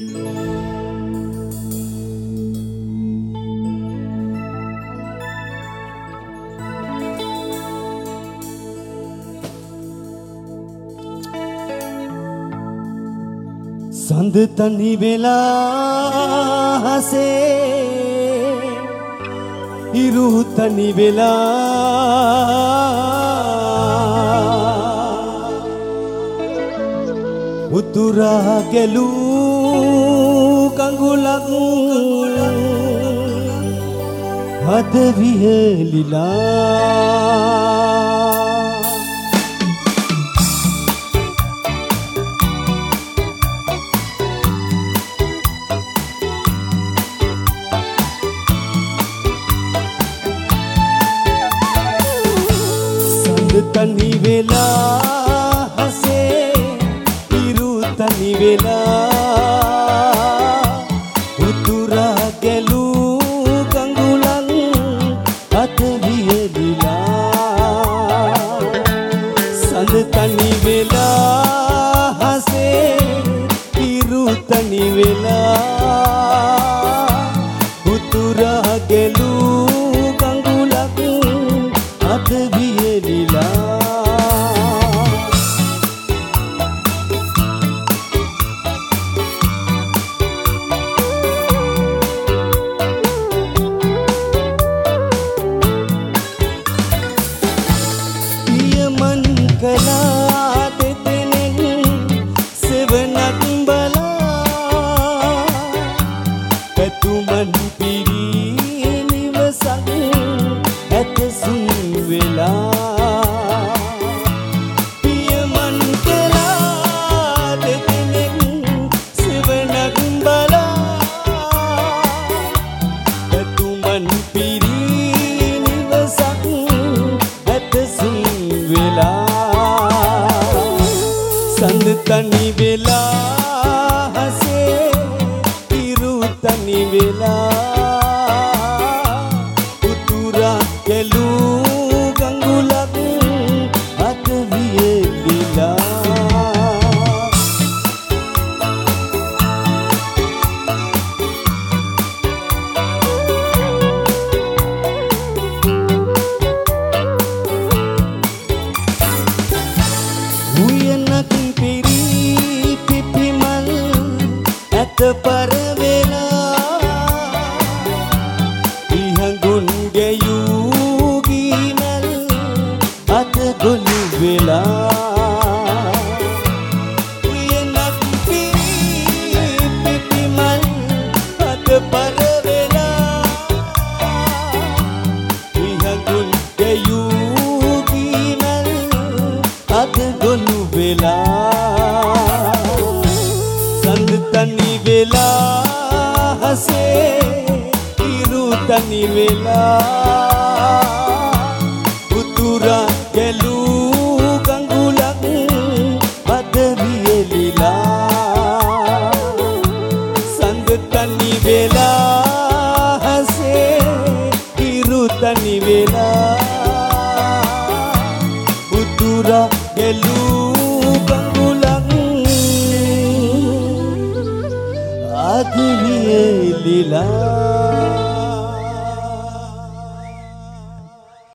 සඳ තනි වෙලා හසේ ඉරු තනි වෙලා උතුරා ගැලූ කඟුලක් හද විහෙලිලා තනි වෙලා හසේ ඉරු තනි වෙලා උතුරා ගැලූ කඟුලන් අත වියදිලා සඳ තනි වෙලා හසේ ඉරු තනි වෙලා උතුරා ගැලූ කඟුලන් අත වියදිලා කලා දෙතෙනෙක් සෙවණක් බලා පැතුමන් පිරි නිවසක් ඇතසුන් වෙලා පියමන් කලා දෙතෙනෙක් සෙවණක් බලා පැතුමන් පිරි නිවසක් ඇතසුන් වෙලා සඳ තනි වෙලා හසේ ඉරු තනි වෙලා උතුරා ගැලූ ගඟුලක් අත වියලිලා උයනක් පිරි පිපිමල් ඇත පරවෙලා ඉහඟුන් ගැයූ ගීනල් අත ගොළු වෙලා උයනක් පිරි පිපිමල් අත පරවෙලා ඉහඟුන් ගැයූ ගීනල් අත ගොළු වෙලා සඳ තනි වෙලා හසේ ඉරු තනි වෙලා උතුරා ගැලූ කඟුලක් අත වියලිලා සඳ තනි වෙලා හසේ ඉරු තනි වෙලා උතුරා ගැලූ කඟුලක් අත වියලිලා